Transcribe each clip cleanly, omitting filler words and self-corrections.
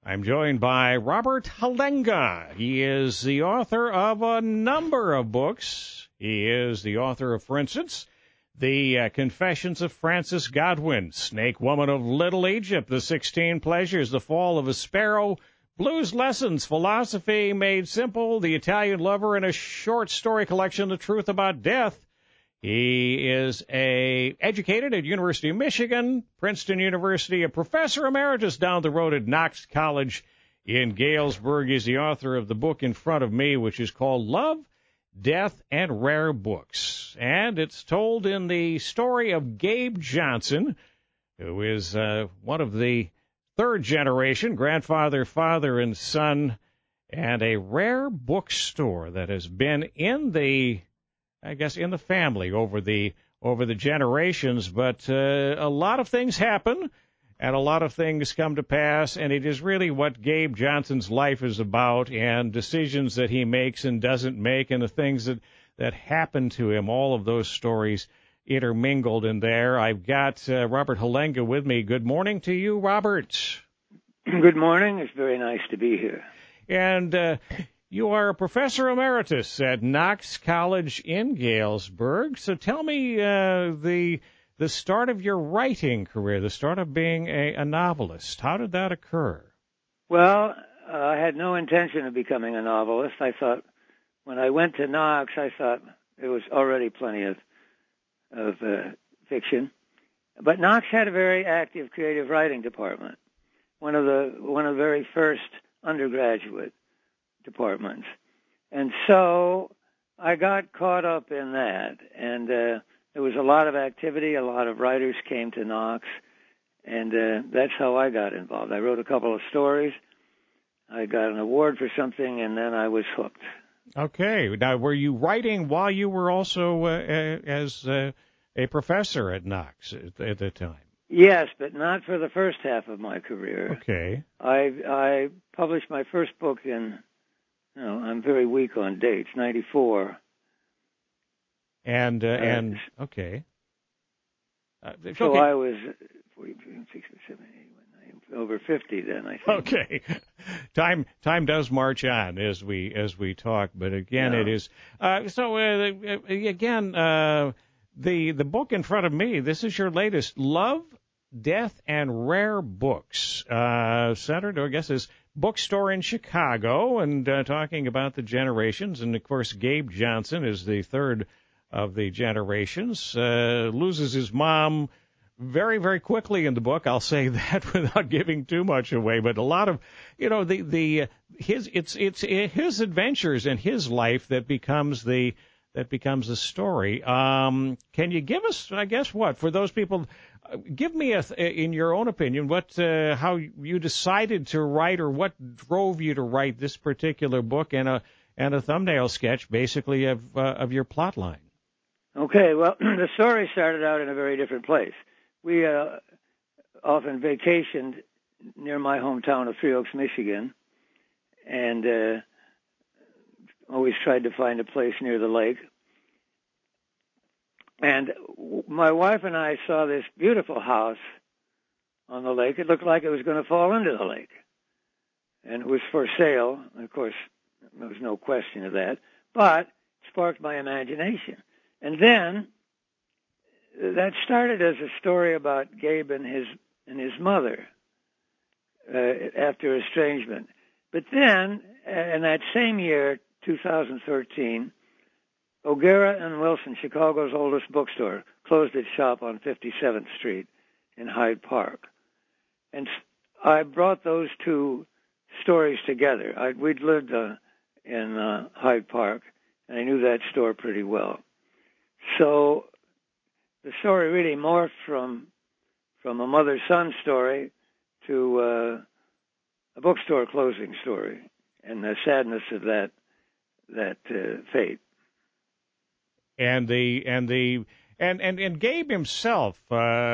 I'm joined by Robert Halenga. He is the author of a number of books. He is the author of, for instance, The Confessions of Francis Godwin, Snake Woman of Little Egypt, The 16 Pleasures, The Fall of a Sparrow, Blues Lessons, Philosophy Made Simple, The Italian Lover, and a short story collection, The Truth About Death. He is educated at University of Michigan, Princeton University, a professor emeritus down the road at Knox College in Galesburg. He's the author of the book in front of me, which is called Love, Death, and Rare Books. And it's told in the story of Gabe Johnson, who is one of the third generation, grandfather, father, and son, and a rare bookstore that has been in the family over the generations, but a lot of things happen and a lot of things come to pass, and it is really what Gabe Johnson's life is about, and decisions that he makes and doesn't make, and the things that happen to him, all of those stories intermingled in there. I've got Robert Halenga with me. Good morning to you, Robert. Good morning. It's very nice to be here. And you are a professor emeritus at Knox College in Galesburg. So tell me the start of your writing career, the start of being a novelist. How did that occur? Well, I had no intention of becoming a novelist. I thought when I went to Knox, I thought there was already plenty of fiction. But Knox had a very active creative writing department, one of the very first undergraduate departments. And so I got caught up in that, and there was a lot of activity. A lot of writers came to Knox, and that's how I got involved. I wrote a couple of stories. I got an award for something, and then I was hooked. Okay. Now, were you writing while you were also as a professor at Knox at the time? Yes, but not for the first half of my career. Okay. I published my first book in, I'm very weak on dates, 1994. And okay. So I was 47, 8, over 50 then, I think. Okay. Time does march on as we talk, but again, it is the book in front of me. This is your latest, Love, Death, and Rare Books, centered, I guess, is bookstore in Chicago, and talking about the generations. And of course, Gabe Johnson is the third of the generations. Loses his mom very, very quickly in the book. I'll say that without giving too much away. But a lot of, his adventures and his life that becomes the story. Can you give us, I guess, what for those people? Give me in your own opinion, how you decided to write, or what drove you to write this particular book, and a thumbnail sketch, basically, of your plot line. Okay, well, the story started out in a very different place. We often vacationed near my hometown of Three Oaks, Michigan, and always tried to find a place near the lake. And my wife and I saw this beautiful house on the lake. It looked like it was going to fall into the lake. And it was for sale. Of course, there was no question of that. But it sparked my imagination. And then that started as a story about Gabe and his mother after estrangement. But then, in that same year, 2013, O'Gara and Wilson, Chicago's oldest bookstore, closed its shop on 57th Street in Hyde Park. And I brought those two stories together. We'd lived in Hyde Park, and I knew that store pretty well. So the story really morphed from a mother-son story to a bookstore closing story, and the sadness of that fate. And Gabe himself,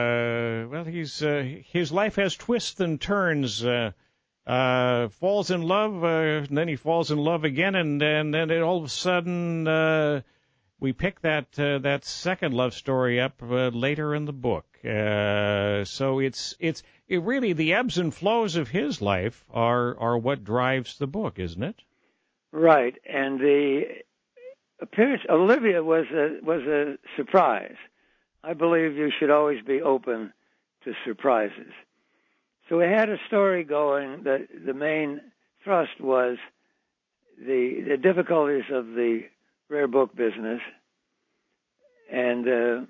his life has twists and turns. Falls in love, and then he falls in love again, and then all of a sudden we pick that second love story up later in the book. So it's really the ebbs and flows of his life are what drives the book, isn't it? Right, and the appearance Olivia was a surprise. I believe you should always be open to surprises. So we had a story going that the main thrust was the difficulties of the rare book business, and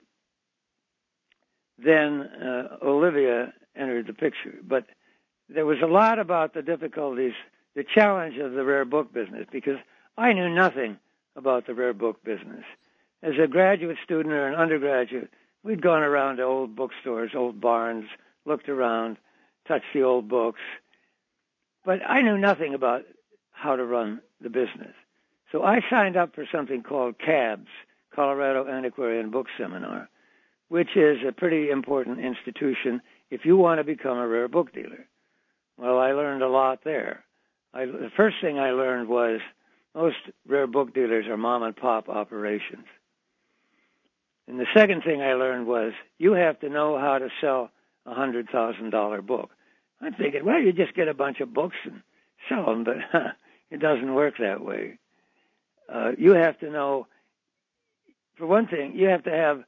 then Olivia entered the picture. But there was a lot about the difficulties, the challenge of the rare book business, because I knew nothing about the rare book business. As a graduate student or an undergraduate, we'd gone around to old bookstores, old barns, looked around, touched the old books. But I knew nothing about how to run the business. So I signed up for something called CABS, Colorado Antiquarian Book Seminar, which is a pretty important institution if you want to become a rare book dealer. Well, I learned a lot there. The first thing I learned was most rare book dealers are mom-and-pop operations. And the second thing I learned was you have to know how to sell a $100,000 book. I'm thinking, well, you just get a bunch of books and sell them, but it doesn't work that way. You have to know, for one thing, you have to have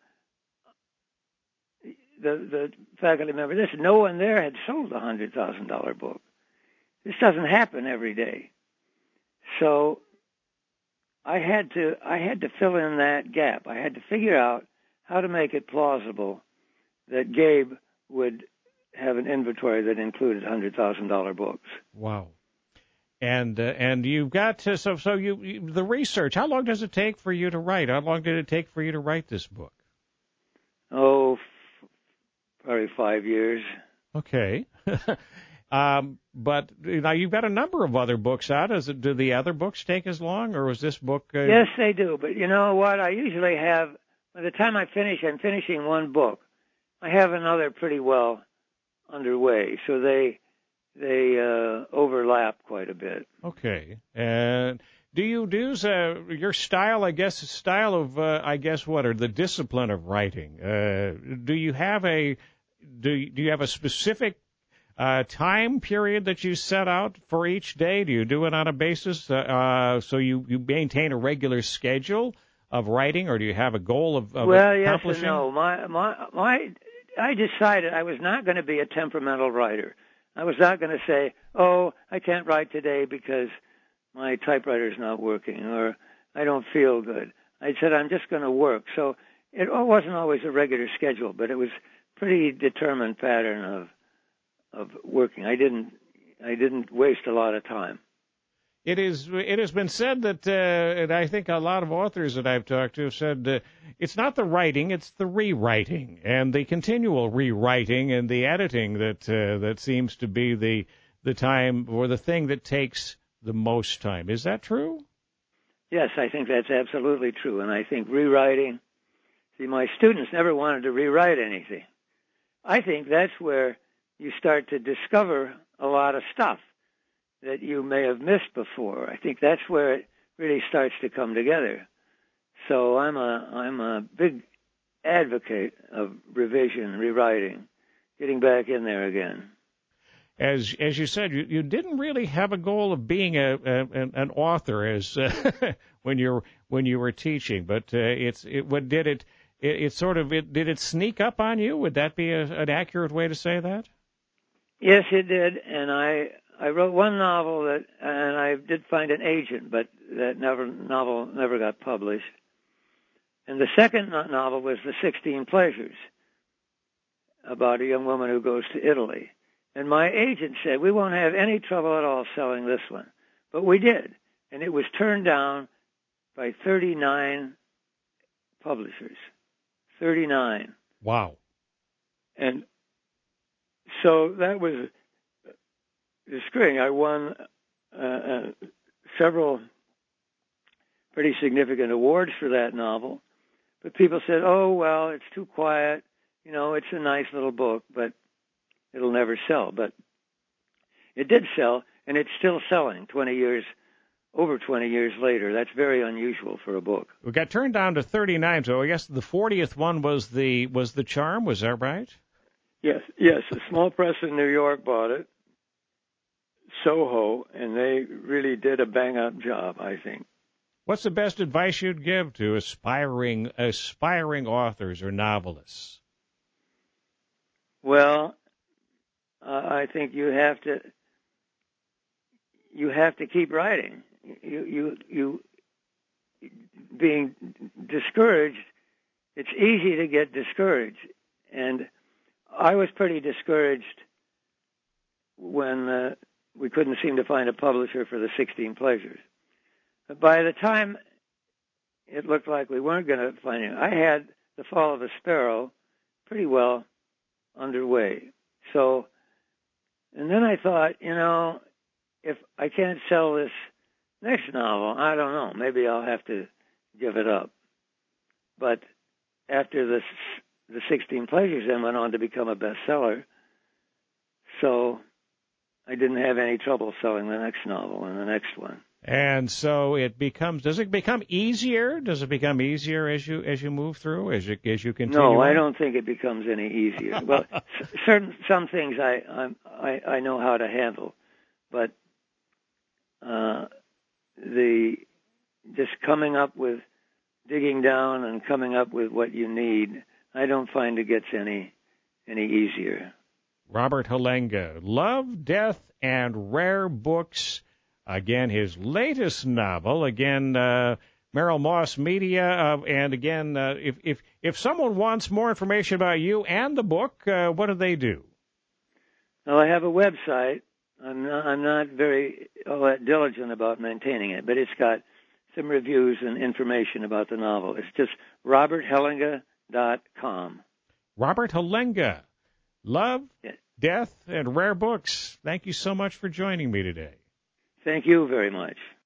the faculty member. No one there had sold a $100,000 book. This doesn't happen every day. So I had to fill in that gap. I had to figure out how to make it plausible that Gabe would have an inventory that included $100,000 books. Wow. And you've got to, so you the research, how long does it take for you to write? How long did it take for you to write this book? Oh, probably 5 years. Okay. But now you've got a number of other books out. Do the other books take as long, or was this book? Yes, they do. But you know what? I usually have, by the time I finish, I'm finishing one book. I have another pretty well underway, so they overlap quite a bit. Okay. And do you use your style? I guess what are the discipline of writing? Do you have a specific time period that you set out for each day? Do you do it on a basis so you maintain a regular schedule of writing, or do you have a goal of accomplishing? Yes and no. I decided I was not going to be a temperamental writer. I was not going to say, oh, I can't write today because my typewriter's not working, or I don't feel good. I said I'm just going to work. So it wasn't always a regular schedule, but it was a pretty determined pattern of working. I didn't waste a lot of time. It has been said that, and I think a lot of authors that I've talked to have said it's not the writing, it's the rewriting and the continual rewriting and the editing that seems to be the time or the thing that takes the most time. Is that true? Yes, I think that's absolutely true. And I think rewriting, my students never wanted to rewrite anything. I think that's where you start to discover a lot of stuff that you may have missed before. I think that's where it really starts to come together. So I'm a big advocate of revision, rewriting, getting back in there again. As you said, you didn't really have a goal of being an author as when you were teaching, but did it sneak up on you? Would that be an accurate way to say that? Yes, it did, and I wrote one novel and I did find an agent, but that novel never got published. And the second novel was The 16 Pleasures, about a young woman who goes to Italy. And my agent said, we won't have any trouble at all selling this one. But we did, and it was turned down by 39 publishers. 39. Wow. And so that was discouraging. I won several pretty significant awards for that novel. But people said, oh, well, it's too quiet. You know, it's a nice little book, but it'll never sell. But it did sell, and it's still selling over 20 years later. That's very unusual for a book. We got turned down to 39, so I guess the 40th one was the charm. Was that right? Yes. A small press in New York bought it, Soho, and they really did a bang-up job, I think. What's the best advice you'd give to aspiring authors or novelists? Well, I think you have to keep writing. You being discouraged, it's easy to get discouraged, and I was pretty discouraged when we couldn't seem to find a publisher for the 16 Pleasures. But by the time it looked like we weren't going to find it, I had The Fall of a Sparrow pretty well underway. So, and then I thought, if I can't sell this next novel, I don't know, maybe I'll have to give it up. But after the 16 Pleasures then went on to become a bestseller, so I didn't have any trouble selling the next novel and the next one. And so does it become easier? Does it become easier as you move through, as you continue? No, I don't think it becomes any easier. Well, some things I know how to handle, but the just digging down and coming up with what you need, I don't find it gets any easier. Robert Halenga, Love, Death, and Rare Books. Again, his latest novel. Again, Merrill Moss Media. And again, if someone wants more information about you and the book, what do they do? Well, I have a website. I'm not very all that diligent about maintaining it, but it's got some reviews and information about the novel. It's just roberthalenga.com. Robert Halenga, Love, Death, and Rare Books. Thank you so much for joining me today. Thank you very much.